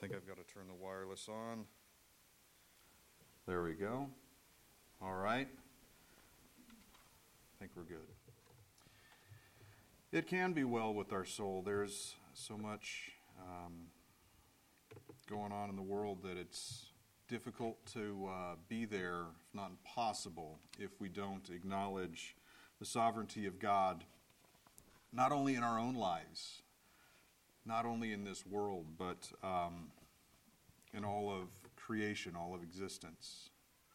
think I've got to turn the wireless on. There we go. All right. I think we're good. It can be well with our soul. There's so much going on in the world that it's difficult to be there, if not impossible, if we don't acknowledge the sovereignty of God, not only in our own lives, not only in this world, but in all of creation, all of existence.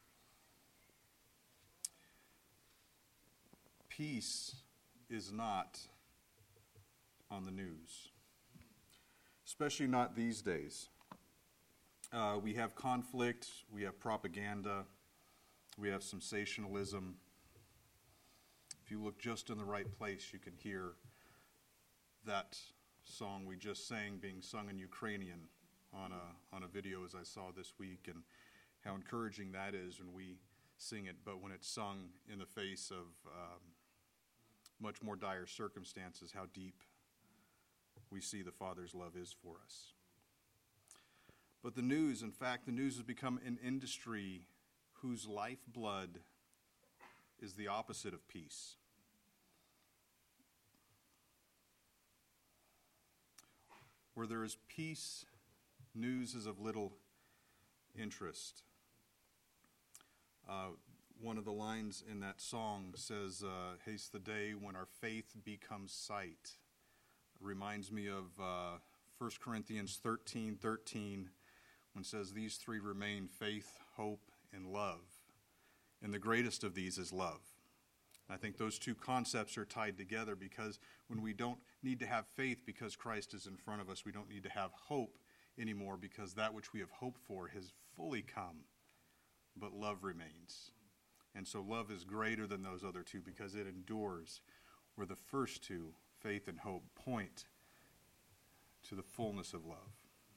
Peace is not on the news, especially not these days. We have conflict, we have propaganda, we have sensationalism. If you look just in the right place, you can hear that song we just sang being sung in Ukrainian on a video as I saw this week, and how encouraging that is when we sing it, but when it's sung in the face of much more dire circumstances, how deep we see the Father's love is for us. But the news, in fact, the news has become an industry whose lifeblood is the opposite of peace. Where there is peace, news is of little interest. One of the lines in that song says, haste the day when our faith becomes sight. It reminds me of 1 Corinthians 13:13, when it says, these three remain, faith, hope, and love. And the greatest of these is love. I think those two concepts are tied together, because when we don't need to have faith because Christ is in front of us, we don't need to have hope anymore because that which we have hoped for has fully come, but love remains. And so love is greater than those other two because it endures, where the first two, faith and hope, point to the fullness of love.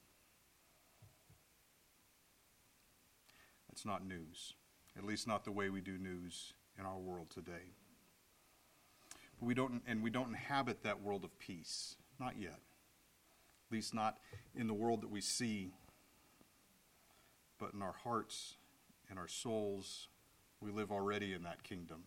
That's not news, at least not the way we do news in our world today. But we don't inhabit that world of peace, not yet. At least not in the world that we see, but in our hearts and our souls, we live already in that kingdom.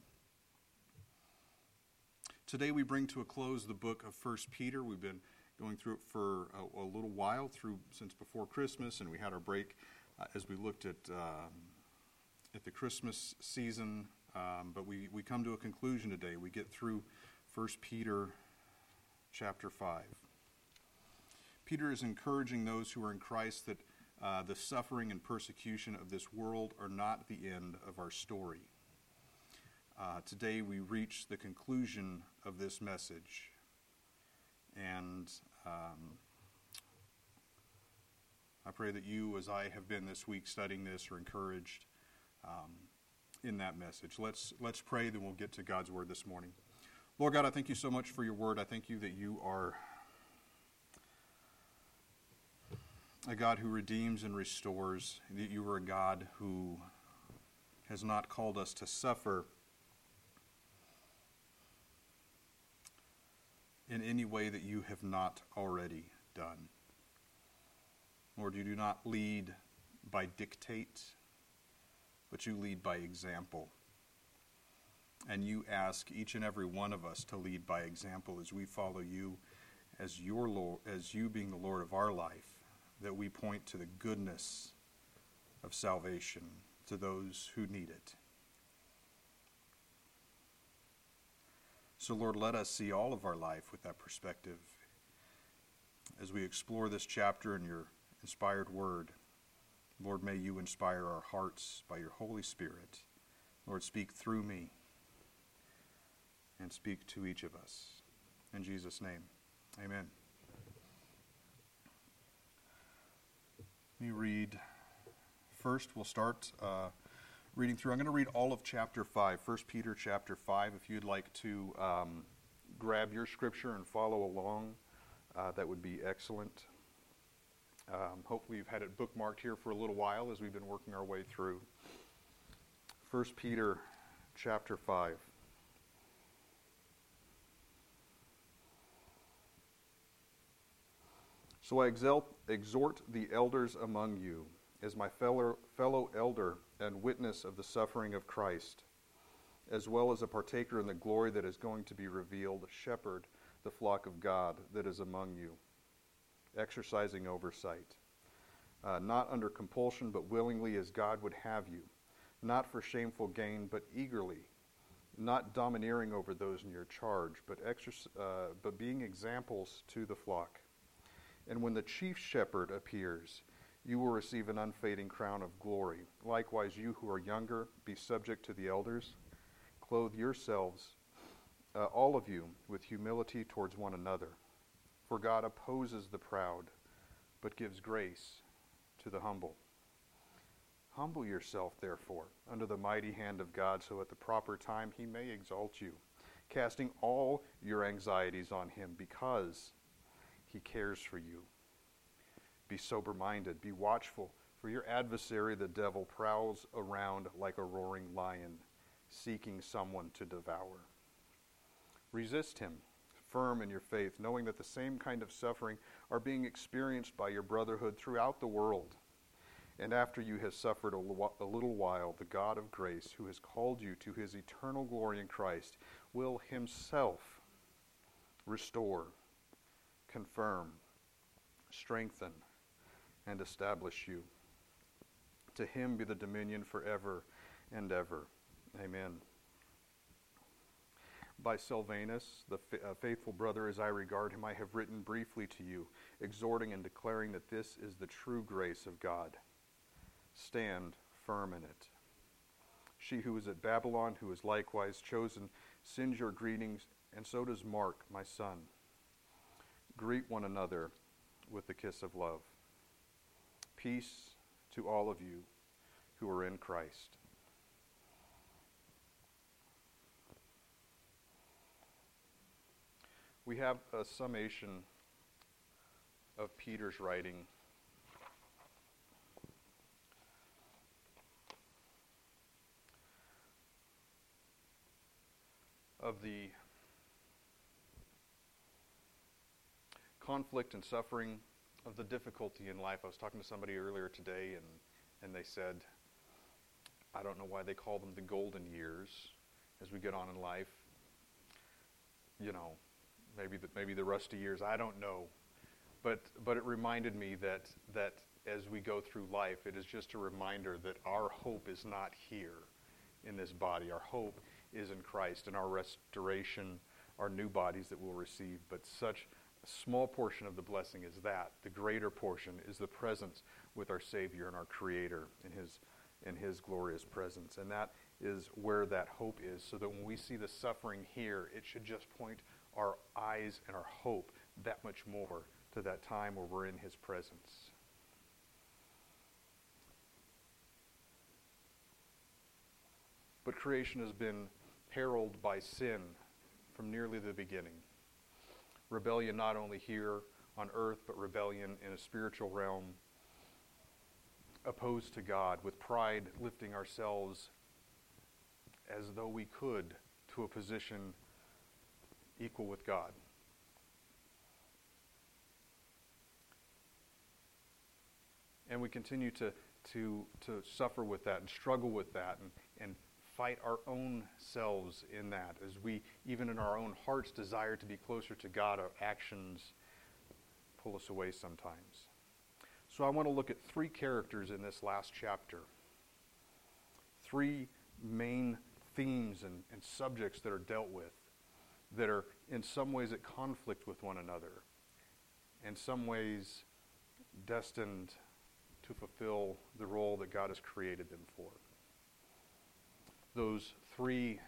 Today we bring to a close the book of 1 Peter. We've been going through it for a little while, since before Christmas, and we had our break as we looked at the Christmas season. But we come to a conclusion today. We get through 1 Peter chapter 5. Peter is encouraging those who are in Christ that the suffering and persecution of this world are not the end of our story. Today we reach the conclusion of this message. And I pray that you, as I have been this week studying this, are encouraged in that message. Let's pray, then we'll get to God's word this morning. Lord God, I thank you so much for your word. I thank you that you are a God who redeems and restores, that you are a God who has not called us to suffer in any way that you have not already done. Lord, you do not lead by dictate, but you lead by example. And you ask each and every one of us to lead by example as we follow you as your Lord, as you being the Lord of our life, that we point to the goodness of salvation to those who need it. So Lord, let us see all of our life with that perspective as we explore this chapter in your inspired word. Lord, may you inspire our hearts by your Holy Spirit. Lord, speak through me and speak to each of us. In Jesus' name, amen. Let me read. First, we'll start reading through. I'm going to read all of chapter 5, 1 Peter chapter 5. If you'd like to grab your scripture and follow along, that would be excellent. Hopefully you've had it bookmarked here for a little while as we've been working our way through 1 Peter chapter 5. So I exhort the elders among you, as my fellow elder and witness of the suffering of Christ, as well as a partaker in the glory that is going to be revealed, shepherd the flock of God that is among you, exercising oversight, not under compulsion, but willingly as God would have you, not for shameful gain, but eagerly, not domineering over those in your charge, but being examples to the flock. And when the chief shepherd appears, you will receive an unfading crown of glory. Likewise, you who are younger, be subject to the elders. Clothe yourselves, all of you, with humility towards one another. For God opposes the proud, but gives grace to the humble. Humble yourself, therefore, under the mighty hand of God, so at the proper time he may exalt you, casting all your anxieties on him, because he cares for you. Be sober-minded, be watchful, for your adversary, the devil, prowls around like a roaring lion, seeking someone to devour. Resist him, firm in your faith, knowing that the same kind of suffering are being experienced by your brotherhood throughout the world. And after you have suffered a little while, the God of grace, who has called you to his eternal glory in Christ, will himself restore, confirm, strengthen, and establish you. To him be the dominion forever and ever. Amen. By Silvanus, the faithful brother as I regard him, I have written briefly to you, exhorting and declaring that this is the true grace of God. Stand firm in it. She who is at Babylon, who is likewise chosen, sends your greetings, and so does Mark, my son. Greet one another with the kiss of love. Peace to all of you who are in Christ. We have a summation of Peter's writing. Of the conflict and suffering, of the difficulty in life. I was talking to somebody earlier today, and they said, I don't know why they call them the golden years as we get on in life. You know, maybe the rusty years, I don't know. But it reminded me that as we go through life, it is just a reminder that our hope is not here in this body. Our hope is in Christ and our restoration, our new bodies that we'll receive. But such a small portion of the blessing is that. The greater portion is the presence with our Savior and our Creator in His glorious presence. And that is where that hope is, so that when we see the suffering here, it should just point our eyes and our hope that much more to that time where we're in His presence. But creation has been heralded by sin from nearly the beginning. Rebellion not only here on earth, but rebellion in a spiritual realm, opposed to God, with pride lifting ourselves as though we could to a position equal with God. And we continue to suffer with that and struggle with that and fight our own selves in that, as we, even in our own hearts, desire to be closer to God. Our actions pull us away sometimes. So I want to look at three characters in this last chapter. Three main themes and subjects that are dealt with, that are in some ways at conflict with one another, in some ways destined to fulfill the role that God has created them for. Those three,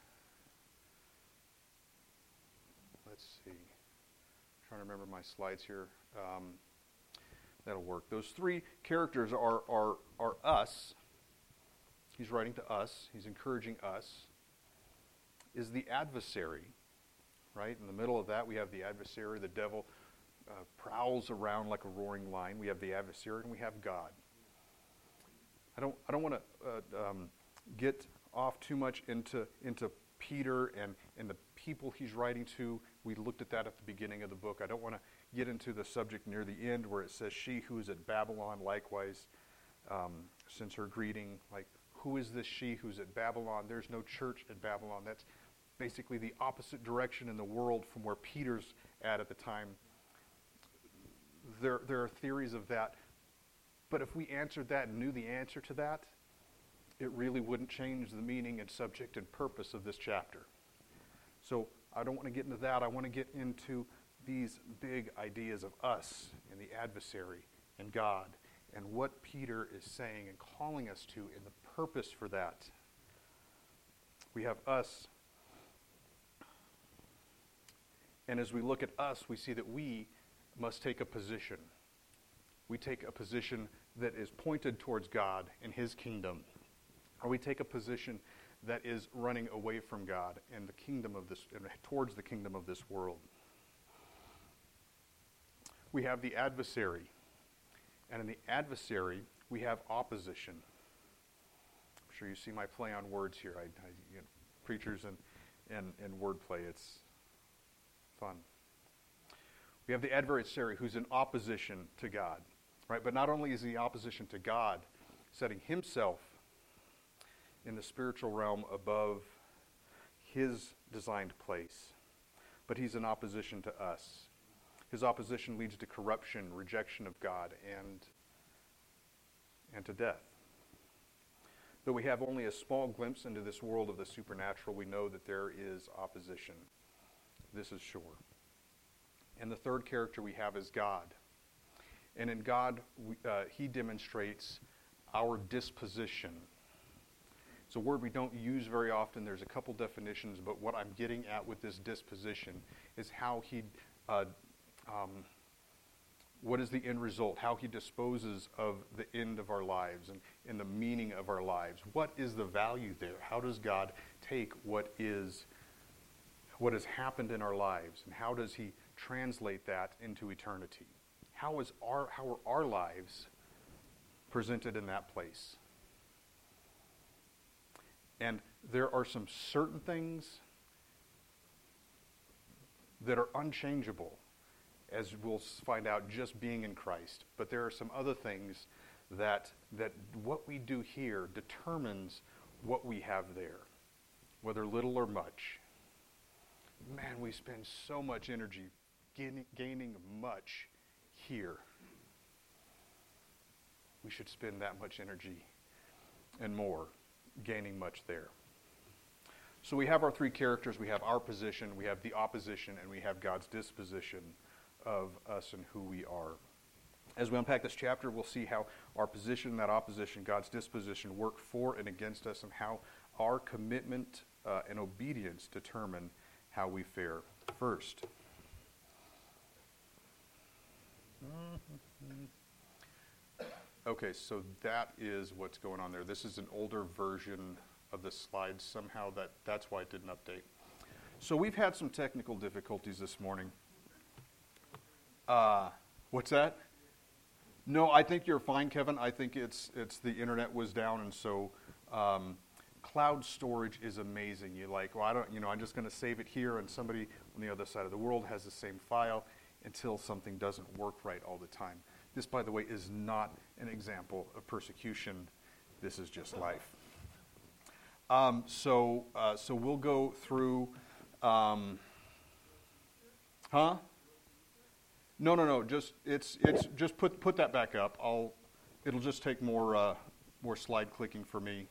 let's see, I'm trying to remember my slides here. That'll work. Those three characters are us. He's writing to us. He's encouraging us. Is the adversary, right? In the middle of that, we have the adversary. The devil prowls around like a roaring lion. We have the adversary, and we have God. I don't want to get off too much into Peter and the people he's writing to. We looked at that at the beginning of the book. I don't want to get into the subject near the end where it says, she who is at Babylon likewise sends her greeting. Like, who is this she who's at Babylon? There's no church at Babylon. That's basically the opposite direction in the world from where Peter's at the time. There are theories of that. But if we answered that and knew the answer to that, it really wouldn't change the meaning and subject and purpose of this chapter. So I don't want to get into that. I want to get into these big ideas of us and the adversary and God and what Peter is saying and calling us to and the purpose for that. We have us. And as we look at us, we see that we must take a position. We take a position that is pointed towards God and his kingdom. Or we take a position that is running away from God and the kingdom of this, and towards the kingdom of this world. We have the adversary. And in the adversary, we have opposition. I'm sure you see my play on words here. Preachers and wordplay, it's fun. We have the adversary who's in opposition to God. Right? But not only is he opposition to God, setting himself in the spiritual realm above his designed place, but he's in opposition to us. His opposition leads to corruption, rejection of God, and to death. Though we have only a small glimpse into this world of the supernatural, we know that there is opposition. This is sure. And the third character we have is God. And in God, he demonstrates our disposition. It's a word we don't use very often. There's a couple definitions, but what I'm getting at with this disposition is how he, what is the end result? How he disposes of the end of our lives and the meaning of our lives. What is the value there? How does God take what has happened in our lives, and how does he translate that into eternity? How are our lives presented in that place? And there are some certain things that are unchangeable, as we'll find out just being in Christ. But there are some other things that what we do here determines what we have there, whether little or much. Man, we spend so much energy gaining much here. We should spend that much energy and more gaining much there. So we have our three characters. We have our position, we have the opposition, and we have God's disposition of us and who we are. As we unpack this chapter, we'll see how our position, that opposition, God's disposition work for and against us, and how our commitment and obedience determine how we fare. First, okay, so that is what's going on there. This is an older version of the slides. Somehow that's why it didn't update. So we've had some technical difficulties this morning. What's that? No, I think you're fine, Kevin. I think it's the internet was down, and so cloud storage is amazing. You're like, well, I'm just going to save it here, and somebody on the other side of the world has the same file until something doesn't work right all the time. This, by the way, is not an example of persecution. This is just life. So we'll go through. No. Just put that back up. It'll just take more slide clicking for me.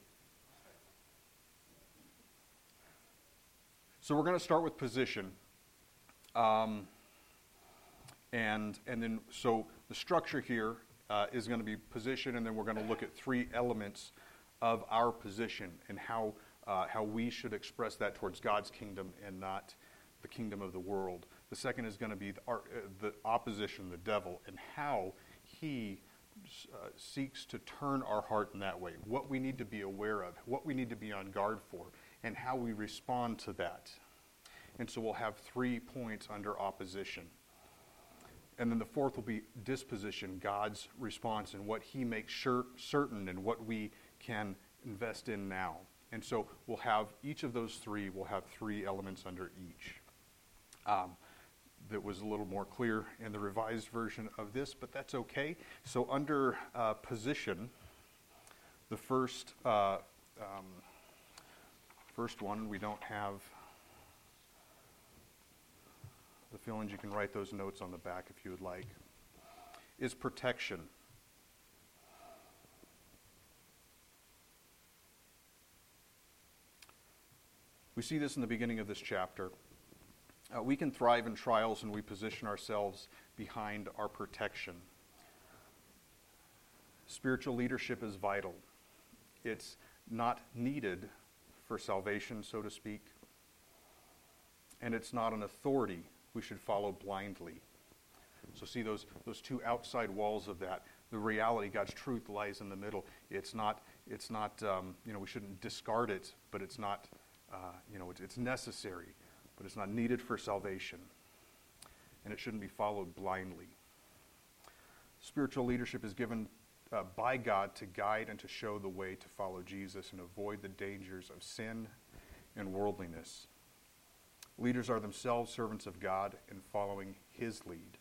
So we're going to start with position, and then so the structure here is going to be position, and then we're going to look at three elements of our position and how we should express that towards God's kingdom and not the kingdom of the world. The second is going to be the opposition, the devil, and how he seeks to turn our heart in that way. What we need to be aware of, what we need to be on guard for, and how we respond to that. And so we'll have 3 points under opposition. And then the fourth will be disposition, God's response, and what he makes certain and what we can invest in now. And so we'll have each of those three, we'll have 3 elements under each. that was a little more clear in the revised version of this, but that's okay. So under position, the first one, we don't have the fill-ins. You can write those notes on the back if you would like, is protection. We see this in the beginning of this chapter. We can thrive in trials when we position ourselves behind our protection. Spiritual leadership is vital. It's not needed for salvation, so to speak. And it's not an authority we should follow blindly. So see those two outside walls of that. The reality, God's truth, lies in the middle. It's not. We shouldn't discard it, but it's not. It's necessary, but it's not needed for salvation, and it shouldn't be followed blindly. Spiritual leadership is given by God to guide and to show the way to follow Jesus and avoid the dangers of sin and worldliness. Leaders are themselves servants of God in following His lead.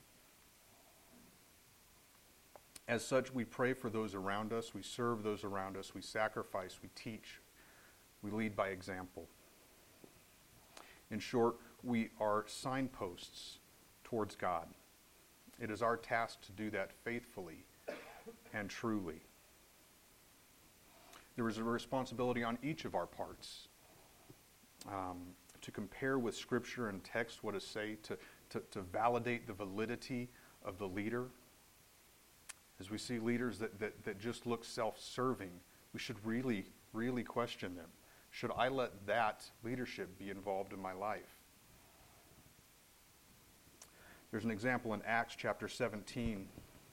As such, we pray for those around us, we serve those around us, we sacrifice, we teach, we lead by example. In short, we are signposts towards God. It is our task to do that faithfully and truly. There is a responsibility on each of our parts to compare with Scripture and text what it say, to validate the validity of the leader. As we see leaders that just look self-serving, we should really, really question them. Should I let that leadership be involved in my life? There's an example in Acts chapter 17. In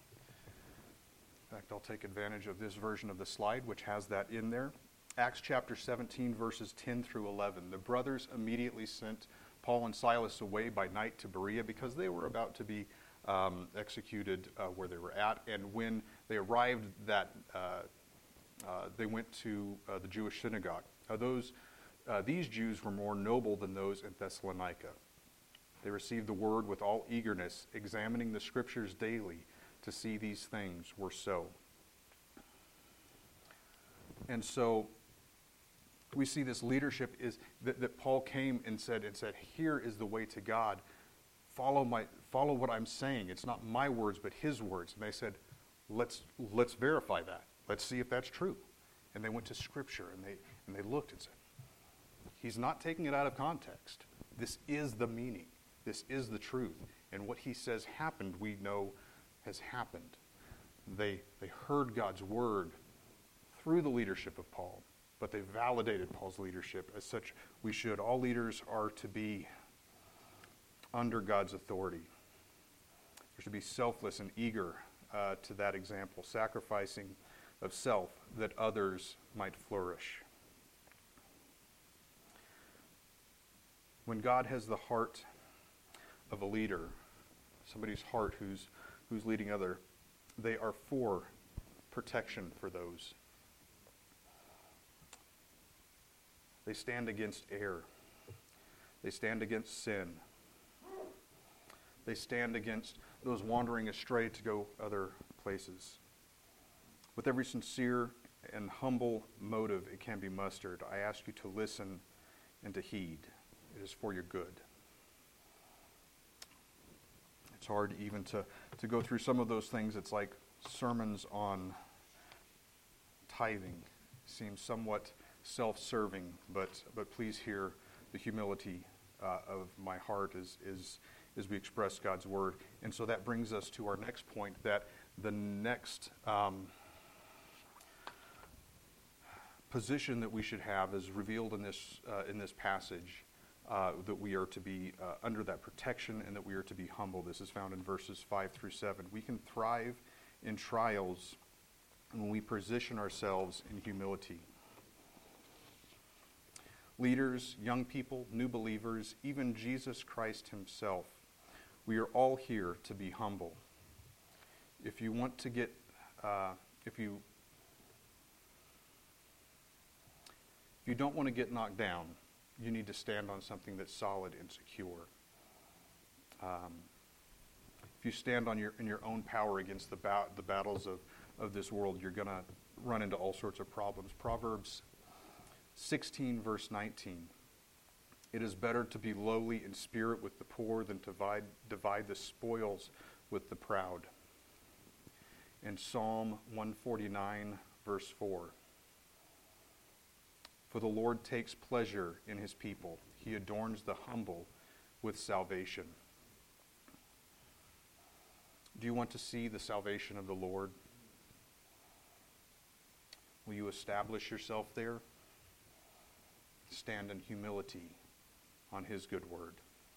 fact, I'll take advantage of this version of the slide, which has that in there. Acts chapter 17, verses 10 through 11. The brothers immediately sent Paul and Silas away by night to Berea because they were about to be executed where they were at. And when they arrived, they went to the Jewish synagogue. These Jews were more noble than those in Thessalonica. They received the word with all eagerness, examining the Scriptures daily to see these things were so. And so we see this leadership is that Paul came and said, here is the way to God. Follow what I'm saying. It's not my words, but His words. And they said, let's verify that. Let's see if that's true. And they went to Scripture and they looked and said, he's not taking it out of context. This is the meaning. This is the truth. And what he says happened, we know has happened. They heard God's word through the leadership of Paul, but they validated Paul's leadership. As such, we should. All leaders are to be under God's authority. They should be selfless and eager to that example, sacrificing of self that others might flourish. When God has the heart of a leader, somebody's heart who's leading other, they are for protection for those. They stand against error. They stand against sin. They stand against those wandering astray to go other places. With every sincere and humble motive it can be mustered, I ask you to listen and to heed. It is for your good. It's hard even to go through some of those things. It's like sermons on tithing. Seems somewhat self-serving, but please hear the humility of my heart as we express God's word. And so that brings us to our next point, that the next position that we should have is revealed in this passage, that we are to be under that protection and that we are to be humble. This is found in verses 5 through 7. We can thrive in trials when we position ourselves in humility. Leaders, young people, new believers, even Jesus Christ himself, we are all here to be humble. If you want to get, if you don't want to get knocked down, you need to stand on something that's solid and secure. you stand in your own power against the battles of this world, you're going to run into all sorts of problems. Proverbs 16, verse 19. It is better to be lowly in spirit with the poor than to divide the spoils with the proud. And Psalm 149, verse 4. For the Lord takes pleasure in his people. He adorns the humble with salvation. Do you want to see the salvation of the Lord? Will you establish yourself there? Stand in humility on his good word.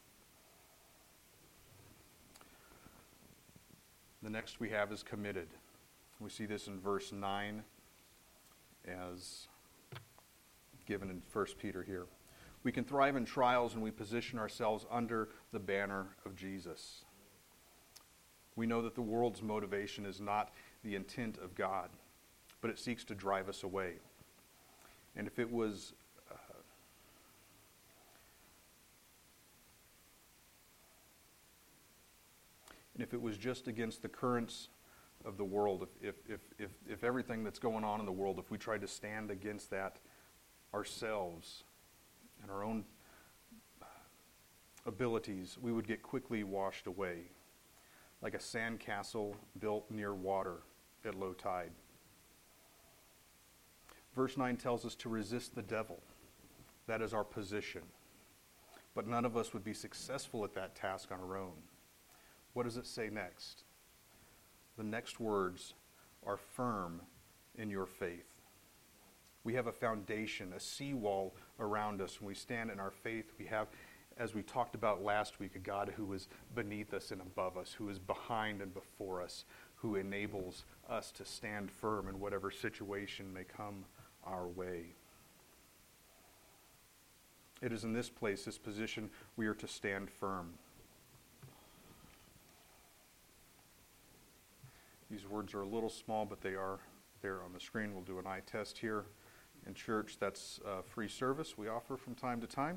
The next we have is committed. We see this in verse 9 as given in 1 Peter here. We can thrive in trials when we position ourselves under the banner of Jesus. We know that the world's motivation is not the intent of God, but it seeks to drive us away. And if it was just against the currents of the world, if everything that's going on in the world, if we tried to stand against that ourselves and our own abilities, we would get quickly washed away, like a sandcastle built near water at low tide. Verse 9 tells us to resist the devil. That is our position. But none of us would be successful at that task on our own. What does it say next? The next words are firm in your faith. We have a foundation, a seawall around us. When we stand in our faith, we have, as we talked about last week, a God who is beneath us and above us, who is behind and before us, who enables us to stand firm in whatever situation may come our way. It is in this place, this position, we are to stand firm. These words are a little small, but they are there on the screen. We'll do an eye test here in church. That's a free service we offer from time to time.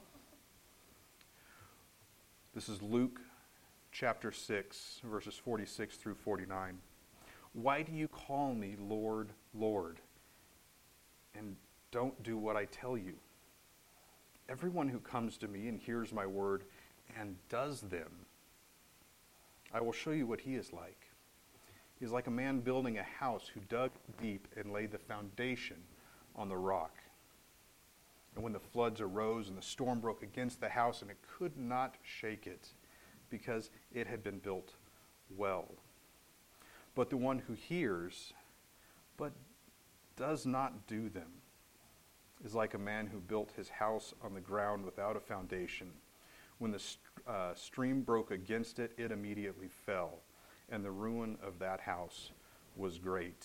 This is Luke chapter 6, verses 46 through 49. Why do you call me Lord, Lord, and don't do what I tell you? Everyone who comes to me and hears my word and does them, I will show you what he is like. He is like a man building a house who dug deep and laid the foundation on the rock. And when the floods arose and the storm broke against the house, and it could not shake it because it had been built well. But the one who hears but does not do them is like a man who built his house on the ground without a foundation. When the stream broke against it, it immediately fell, and the ruin of that house was great.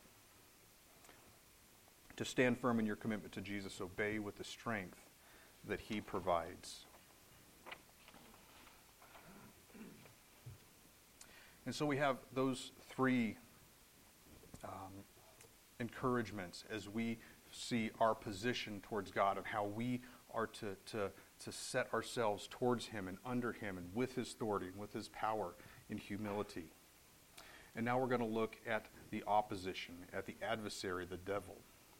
To stand firm in your commitment to Jesus, obey with the strength that he provides. And so we have those three encouragements as we see our position towards God and how we are to set ourselves towards him and under him and with his authority and with his power in humility. And now we're going to look at the opposition, at the adversary, the devil.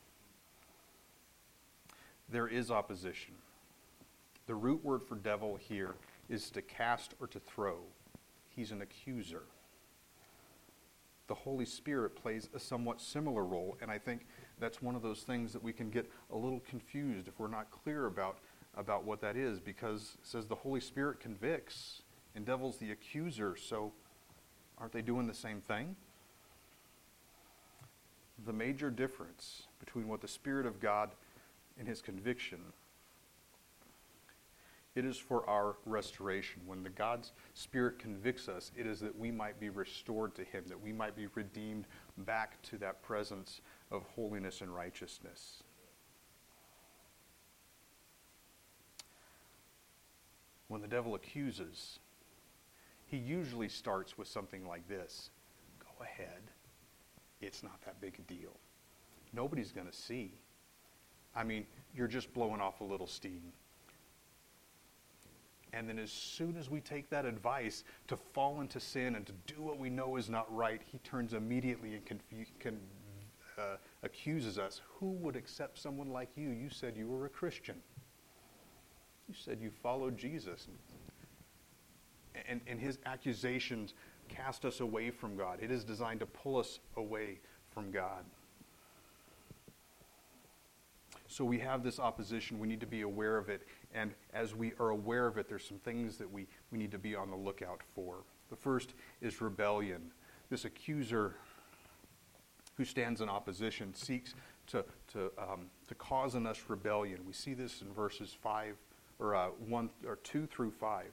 There is opposition. The root word for devil here is to cast or to throw. He's an accuser. The Holy Spirit plays a somewhat similar role, and I think that's one of those things that we can get a little confused if we're not clear about what that is, because it says the Holy Spirit convicts and devil's the accuser, so aren't they doing the same thing? The major difference between what the Spirit of God and his conviction, it is for our restoration. When the God's Spirit convicts us, it is that we might be restored to him, that we might be redeemed back to that presence of holiness and righteousness. When the devil accuses, he usually starts with something like this. Go ahead. It's not that big a deal. Nobody's going to see. I mean, you're just blowing off a little steam. And then as soon as we take that advice to fall into sin and to do what we know is not right, he turns immediately and accuses us. Who would accept someone like you? You said you were a Christian. You said you followed Jesus. And his accusations cast us away from God. It is designed to pull us away from God. So we have this opposition. We need to be aware of it. And as we are aware of it, there's some things that we need to be on the lookout for. The first is rebellion. This accuser who stands in opposition seeks to cause in us rebellion. We see this in verses 2 through 5.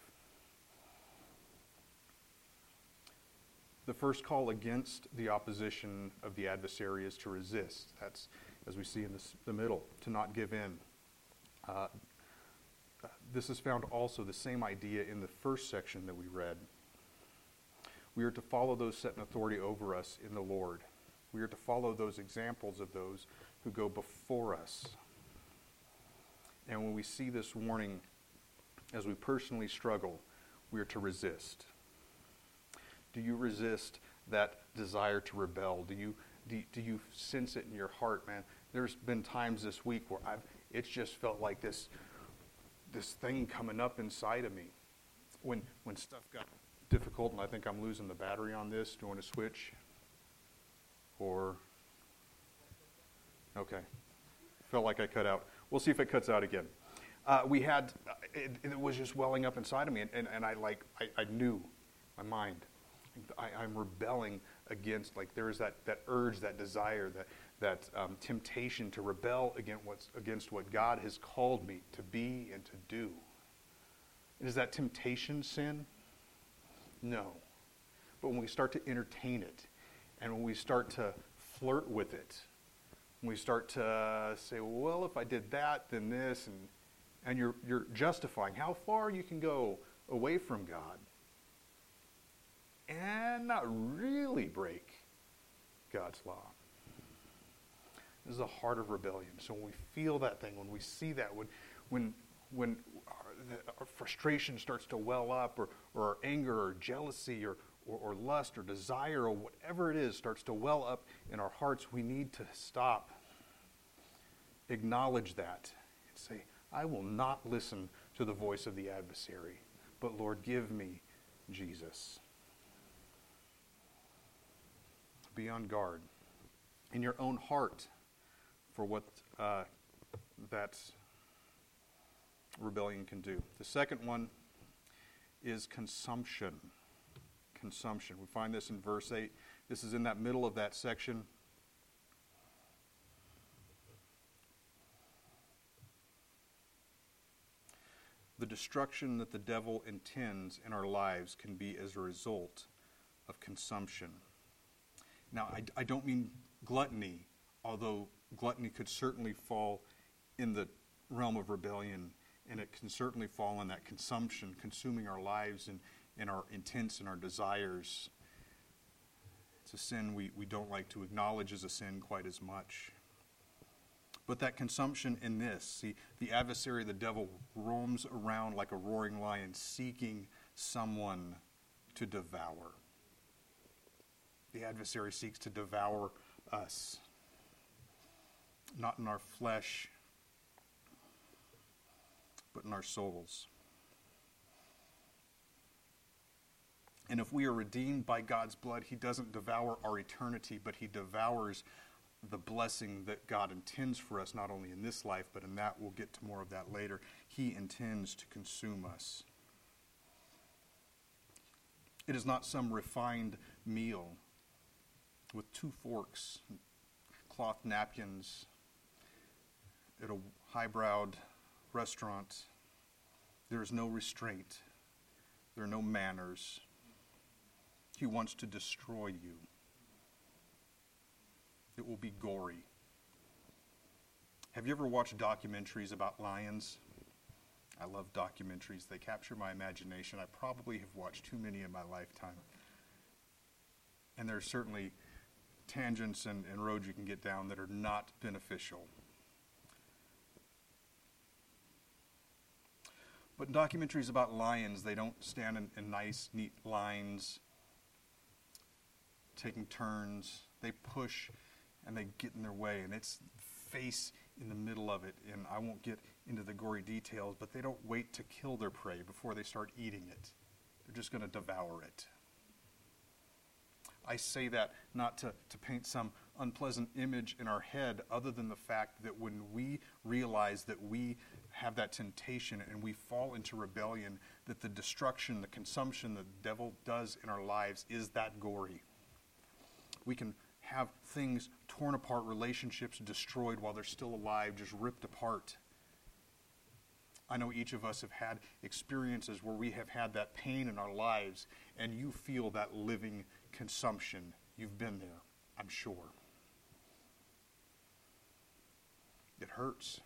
The first call against the opposition of the adversary is to resist. That's, as we see in the middle, to not give in. This is found also, the same idea, in the first section that we read. We are to follow those set in authority over us in the Lord. We are to follow those examples of those who go before us. And when we see this warning, as we personally struggle, we are to resist. Do you resist that desire to rebel? Do you sense it in your heart, man? There's been times this week where it's just felt like this thing coming up inside of me. When stuff got difficult and I think I'm losing the battery on this, do you want to switch? Or, okay. Felt like I cut out. We'll see if it cuts out again. It was just welling up inside of me, and I knew, my mind, I'm rebelling against, there is that urge, that desire, that temptation to rebel against what God has called me to be and to do. Is that temptation sin? No. But when we start to entertain it, and when we start to flirt with it, when we start to say, well, if I did that, then this, and you're justifying how far you can go away from God and not really break God's law. This is the heart of rebellion. So when we feel that thing, when we see that, when our frustration starts to well up, or our anger or jealousy or lust or desire or whatever it is starts to well up in our hearts, we need to stop, acknowledge that, and say, I will not listen to the voice of the adversary, but Lord, give me Jesus. Be on guard in your own heart for what that rebellion can do. The second one is consumption. Consumption. We find this in verse 8. This is in that middle of that section. The destruction that the devil intends in our lives can be as a result of consumption. Now, I don't mean gluttony, although gluttony could certainly fall in the realm of rebellion, and it can certainly fall in that consumption, consuming our lives and our intents and our desires. It's a sin we don't like to acknowledge as a sin quite as much. But that consumption in this, see, the adversary, the devil, roams around like a roaring lion, seeking someone to devour. The adversary seeks to devour us, not in our flesh, but in our souls. And if we are redeemed by God's blood, he doesn't devour our eternity, but he devours the blessing that God intends for us, not only in this life, but in that. We'll get to more of that later. He intends to consume us. It is not some refined meal with 2 forks, cloth napkins at a high-browed restaurant. There is no restraint. There are no manners. He wants to destroy you. It will be gory. Have you ever watched documentaries about lions? I love documentaries. They capture my imagination. I probably have watched too many in my lifetime. And there are certainly tangents and roads you can get down that are not beneficial. But in documentaries about lions, they don't stand in nice, neat lines, taking turns. They push and they get in their way, and it's face in the middle of it. And I won't get into the gory details, but they don't wait to kill their prey before they start eating it. They're just going to devour it. I say that not to paint some unpleasant image in our head, other than the fact that when we realize that we have that temptation and we fall into rebellion, that the destruction, the consumption the devil does in our lives is that gory. We can have things torn apart, relationships destroyed while they're still alive, just ripped apart. I know each of us have had experiences where we have had that pain in our lives, and you feel that living consumption. You've been there, I'm sure. It hurts.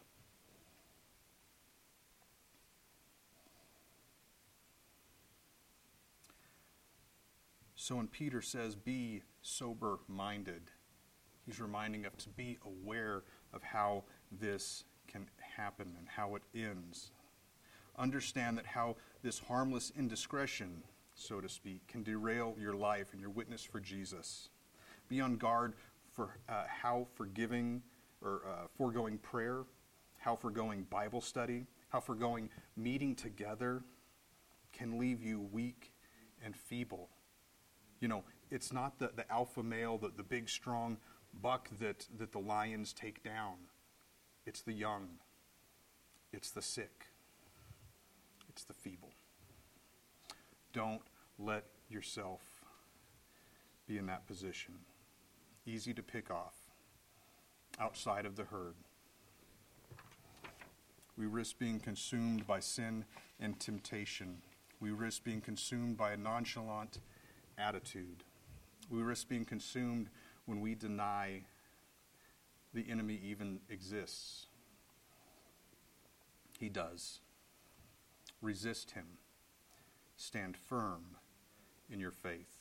So when Peter says, be sober-minded, he's reminding us to be aware of how this can happen and how it ends. Understand that how this harmless indiscretion, so to speak, can derail your life and your witness for Jesus. Be on guard for how forgiving or foregoing prayer, how foregoing Bible study, how foregoing meeting together can leave you weak and feeble. You know, it's not the alpha male, the big, strong buck that the lions take down. It's the young. It's the sick. It's the feeble. Don't let yourself be in that position. Easy to pick off. Outside of the herd. We risk being consumed by sin and temptation. We risk being consumed by a nonchalant attitude. We risk being consumed when we deny the enemy even exists. He does. Resist him. Stand firm in your faith.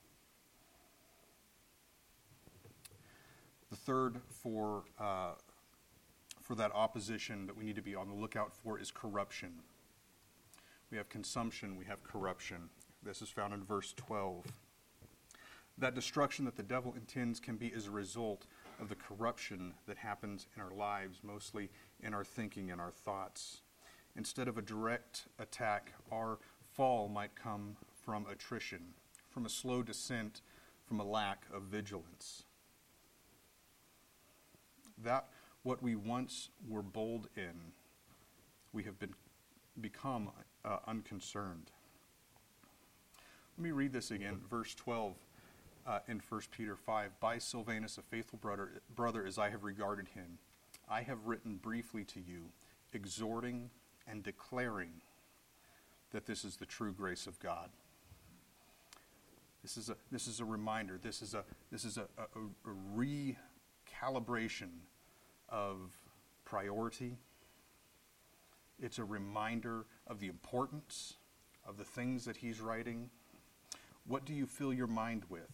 The third for that opposition that we need to be on the lookout for is corruption. We have consumption, we have corruption. This is found in verse 12. That destruction that the devil intends can be as a result of the corruption that happens in our lives, mostly in our thinking and our thoughts. Instead of a direct attack, our fall might come from attrition, from a slow descent, from a lack of vigilance. That what we once were bold in, we have become unconcerned. Let me read this again, verse 12 in 1 Peter 5. By Silvanus, a faithful brother as I have regarded him, I have written briefly to you, exhorting and declaring that this is the true grace of God. This is a reminder. This is a recalibration of priority. It's a reminder of the importance of the things that he's writing. What do you fill your mind with?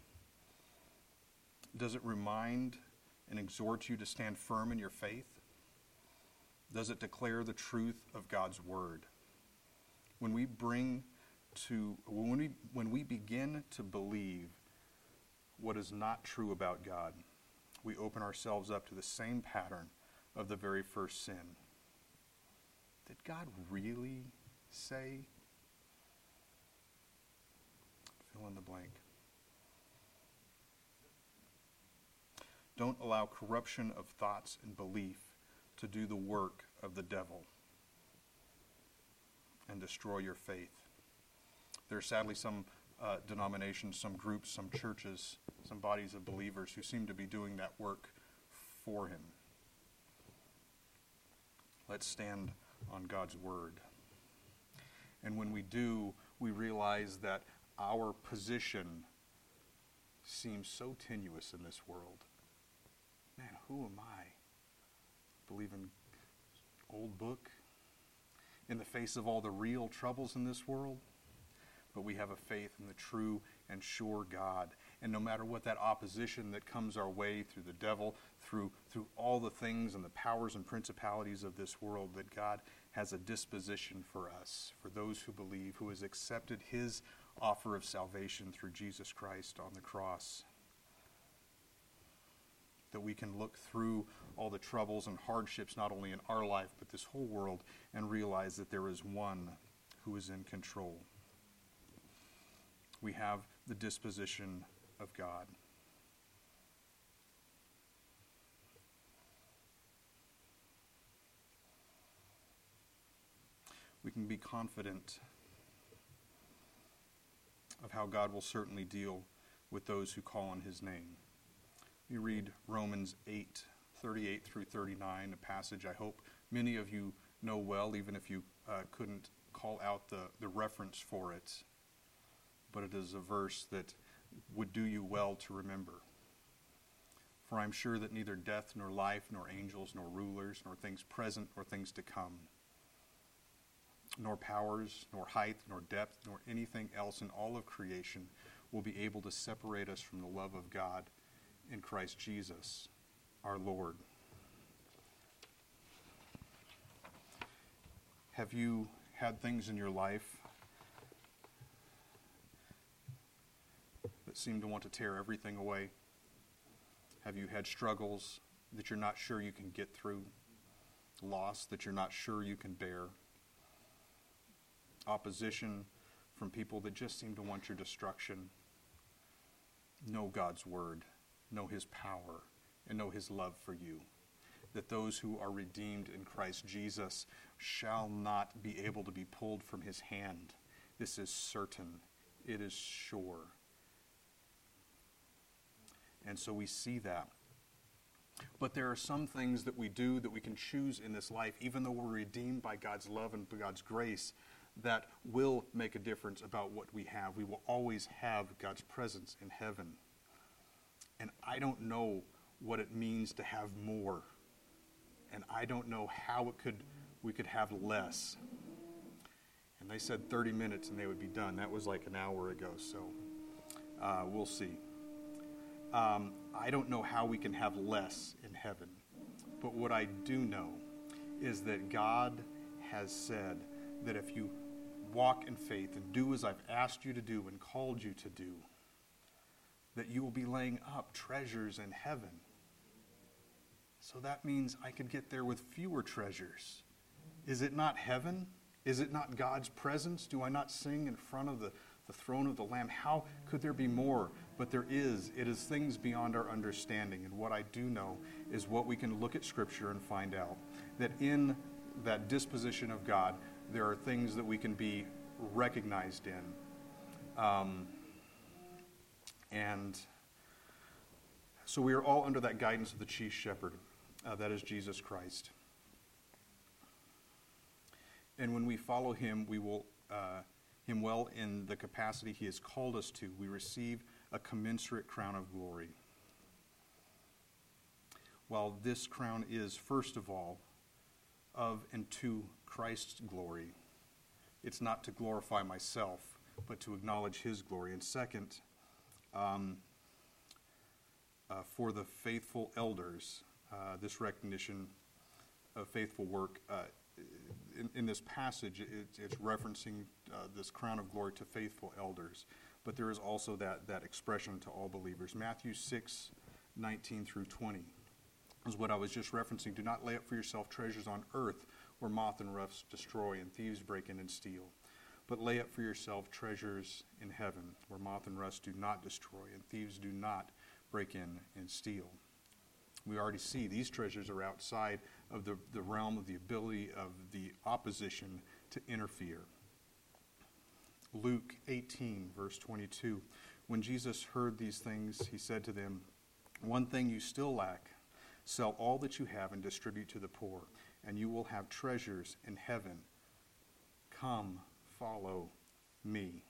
Does it remind and exhort you to stand firm in your faith? Does it declare the truth of God's word? When we begin to believe what is not true about God, we open ourselves up to the same pattern of the very first sin. Did God really say? Fill in the blank. Don't allow corruption of thoughts and belief to do the work of the devil and destroy your faith. There are sadly some denominations, some groups, some churches, some bodies of believers who seem to be doing that work for him. Let's stand on God's word. And when we do, we realize that our position seems so tenuous in this world. Man, who am I? Believe in old book in the face of all the real troubles in this world? But we have a faith in the true and sure God. And no matter what that opposition that comes our way through the devil, through all the things and the powers and principalities of this world, that God has a disposition for us, for those who believe, who has accepted his offer of salvation through Jesus Christ on the cross. That we can look through all the troubles and hardships, not only in our life, but this whole world, and realize that there is one who is in control. We have the disposition of God. We can be confident of how God will certainly deal with those who call on his name. We read Romans 8:38 through 39, a passage I hope many of you know well, even if you couldn't call out the reference for it. But it is a verse that would do you well to remember. For I am sure that neither death, nor life, nor angels, nor rulers, nor things present, nor things to come, nor powers, nor height, nor depth, nor anything else in all of creation will be able to separate us from the love of God in Christ Jesus, our Lord. Have you had things in your life that seem to want to tear everything away? Have you had struggles that you're not sure you can get through? Loss that you're not sure you can bear? Opposition from people that just seem to want your destruction? Know God's word, know his power, and know his love for you. That those who are redeemed in Christ Jesus shall not be able to be pulled from his hand. This is certain. It is sure. And so we see that. But there are some things that we do that we can choose in this life, even though we're redeemed by God's love and by God's grace, that will make a difference about what we have. We will always have God's presence in heaven. And I don't know what it means to have more. And I don't know how we could have less. And they said 30 minutes and they would be done. That was like an hour ago, so we'll see. I don't know how we can have less in heaven. But what I do know is that God has said that if you walk in faith and do as I've asked you to do and called you to do, that you will be laying up treasures in heaven. So that means I could get there with fewer treasures. Is it not heaven? Is it not God's presence? Do I not sing in front of the throne of the Lamb? How could there be more? But there is. It is things beyond our understanding. And what I do know is what we can look at Scripture and find out. That in that disposition of God, there are things that we can be recognized in. And so we are all under that guidance of the chief shepherd. That is Jesus Christ. And when we follow him, we will him well in the capacity he has called us to. We receive a commensurate crown of glory. While this crown is, first of all, of and to Christ's glory. It's not to glorify myself, but to acknowledge his glory. And second, for the faithful elders, this recognition of faithful work. In this passage, it's referencing this crown of glory to faithful elders. But there is also that expression to all believers. Matthew 6:19 through 20 is what I was just referencing. Do not lay up for yourself treasures on earth where moth and rust destroy and thieves break in and steal. But lay up for yourself treasures in heaven where moth and rust do not destroy and thieves do not break in and steal. We already see these treasures are outside of the realm of the ability of the opposition to interfere. Luke 18, verse 22. When Jesus heard these things, he said to them, "One thing you still lack. Sell all that you have and distribute to the poor, and you will have treasures in heaven. Come, follow me."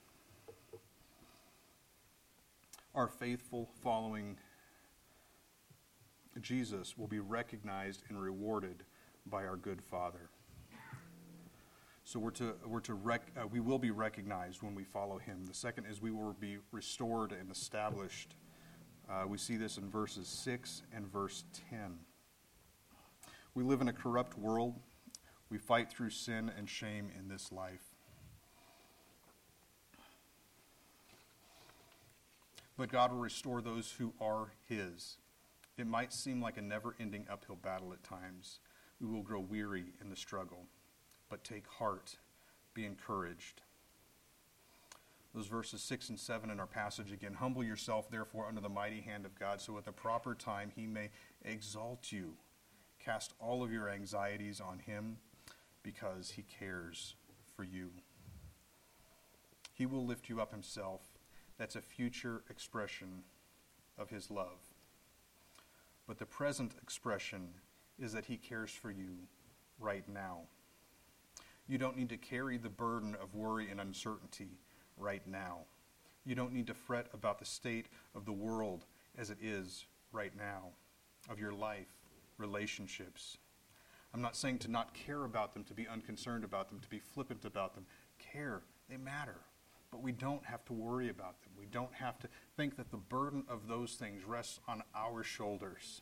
Our faithful following Jesus will be recognized and rewarded by our good Father. So we will be recognized when we follow him. The second is we will be restored and established. We see this in verses 6 and verse 10. We live in a corrupt world. We fight through sin and shame in this life. But God will restore those who are his. It might seem like a never-ending uphill battle at times. We will grow weary in the struggle. But take heart, be encouraged. Those verses 6 and 7 in our passage again. Humble yourself, therefore, under the mighty hand of God, so at the proper time he may exalt you. Cast all of your anxieties on him, because he cares for you. He will lift you up himself. That's a future expression of his love. But the present expression is that he cares for you right now. You don't need to carry the burden of worry and uncertainty right now. You don't need to fret about the state of the world as it is right now, of your life, relationships. I'm not saying to not care about them, to be unconcerned about them, to be flippant about them. Care, they matter. But we don't have to worry about them. We don't have to think that the burden of those things rests on our shoulders.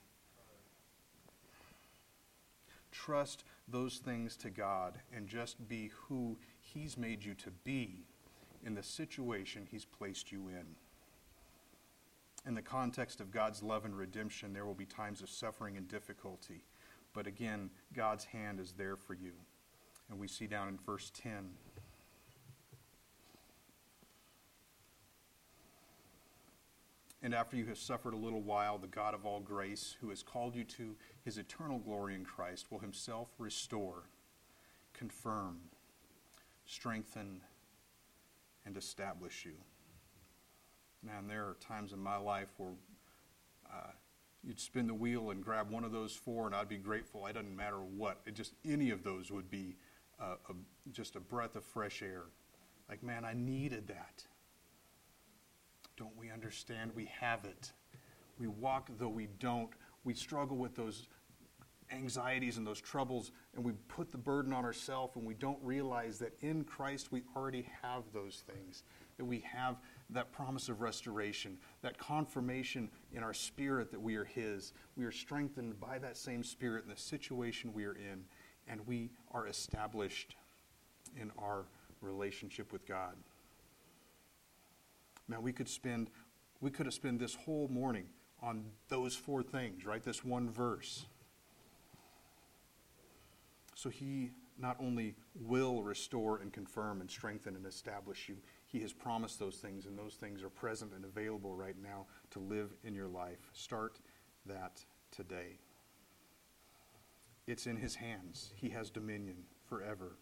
Trust those things to God and just be who he's made you to be in the situation he's placed you in. In the context of God's love and redemption, there will be times of suffering and difficulty. But again, God's hand is there for you. And we see down in verse 10. And after you have suffered a little while, the God of all grace, who has called you to his eternal glory in Christ, will himself restore, confirm, strengthen, and establish you. Man, there are times in my life where you'd spin the wheel and grab one of those four, and I'd be grateful. It doesn't matter what. Any of those would be just a breath of fresh air. Like, man, I needed that. Don't we understand? We have it. We walk though we don't. We struggle with those anxieties and those troubles, and we put the burden on ourselves, and we don't realize that in Christ we already have those things, that we have that promise of restoration, that confirmation in our spirit that we are his. We are strengthened by that same spirit in the situation we are in, and we are established in our relationship with God. Man, we could have spent this whole morning on those four things, right? This one verse. So he not only will restore and confirm and strengthen and establish you, he has promised those things, and those things are present and available right now to live in your life. Start that today. It's in his hands. He has dominion forever.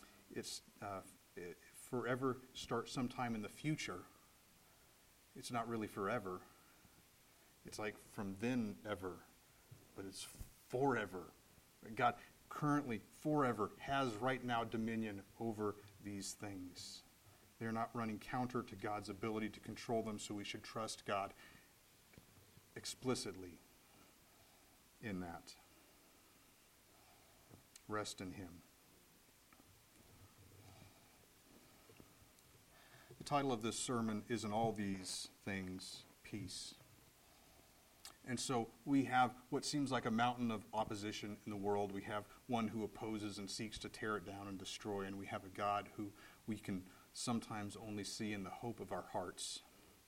Forever starts sometime in the future. It's not really forever. It's like from then ever, but it's forever. God currently, forever, has right now dominion over these things. They're not running counter to God's ability to control them, so we should trust God explicitly in that. Rest in him. The title of this sermon is "In All These Things, Peace." And so we have what seems like a mountain of opposition in the world. We have one who opposes and seeks to tear it down and destroy, and we have a God who we can sometimes only see in the hope of our hearts.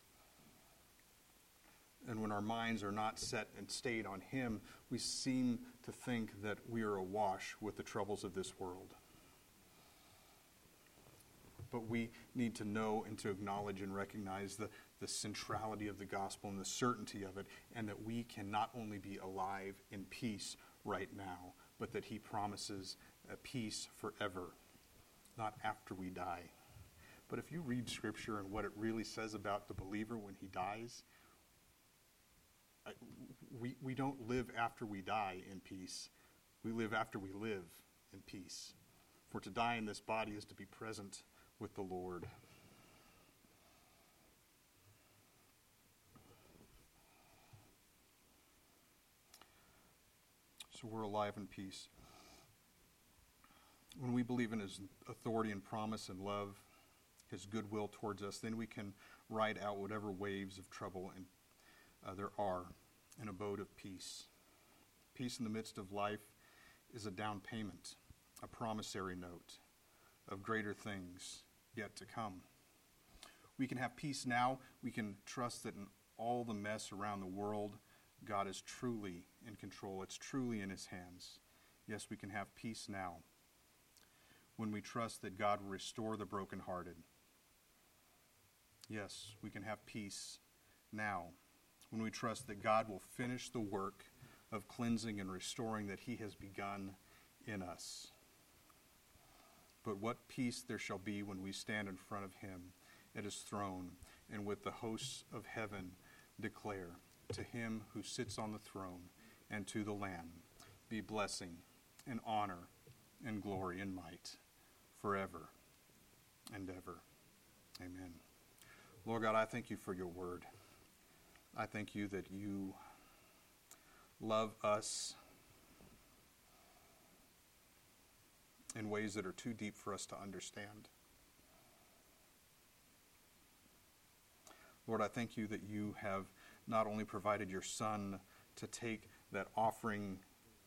And when our minds are not set and stayed on him, we seem to think that we are awash with the troubles of this world. But we need to know and to acknowledge and recognize the centrality of the gospel and the certainty of it, and that we can not only be alive in peace right now, but that he promises a peace forever, not after we die. But if you read Scripture and what it really says about the believer when he dies, we don't live after we die in peace. We live after we live in peace. For to die in this body is to be present with the Lord. So we're alive in peace. When we believe in his authority and promise and love, his goodwill towards us, then we can ride out whatever waves of trouble there are, an abode of peace. Peace in the midst of life is a down payment, a promissory note of greater things yet to come. We can have peace now. We can trust that in all the mess around the world, God is truly in control. It's truly in his hands. Yes, we can have peace now when we trust that God will restore the brokenhearted. Yes, we can have peace now when we trust that God will finish the work of cleansing and restoring that he has begun in us. But what peace there shall be when we stand in front of him at his throne and with the hosts of heaven declare, to him who sits on the throne and to the Lamb be blessing and honor and glory and might forever and ever. Amen. Lord God, I thank you for your word. I thank you that you love us in ways that are too deep for us to understand. Lord, I thank you that you have not only provided your Son to take that offering,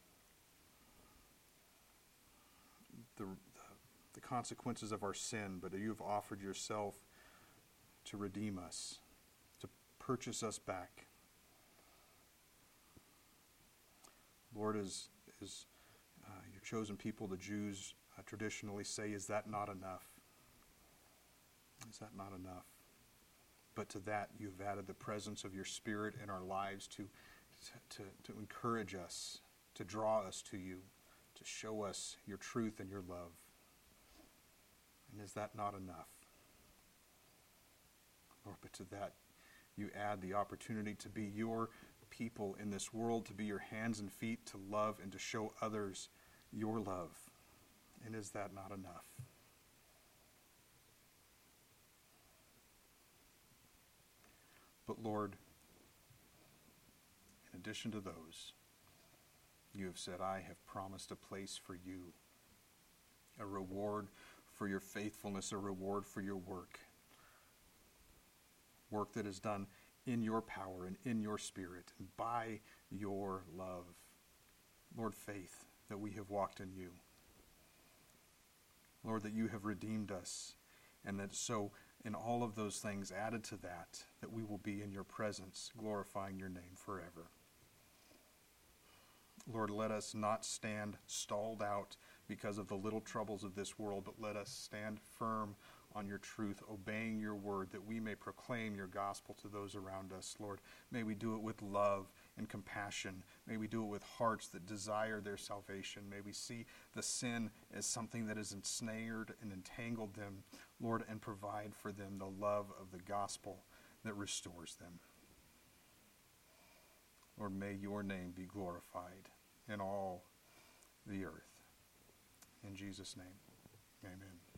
the consequences of our sin, but that you have offered yourself to redeem us, to purchase us back. Lord, as your chosen people, the Jews, traditionally say, is that not enough? Is that not enough? But to that you've added the presence of your Spirit in our lives to encourage us, to draw us to you, to show us your truth and your love. And is that not enough? Lord, but to that you add the opportunity to be your people in this world, to be your hands and feet, to love and to show others your love. And is that not enough? But Lord, in addition to those, you have said, I have promised a place for you, a reward for your faithfulness, a reward for your work that is done in your power and in your Spirit and by your love. Lord, faith that we have walked in you. Lord, that you have redeemed us, and that so in all of those things added to that we will be in your presence, glorifying your name forever. Lord, let us not stand stalled out because of the little troubles of this world, but let us stand firm on your truth, obeying your word, that we may proclaim your gospel to those around us. Lord, may we do it with love and compassion. May we do it with hearts that desire their salvation. May we see the sin as something that has ensnared and entangled them, Lord, and provide for them the love of the gospel that restores them. Lord, may your name be glorified in all the earth. In Jesus' name, amen.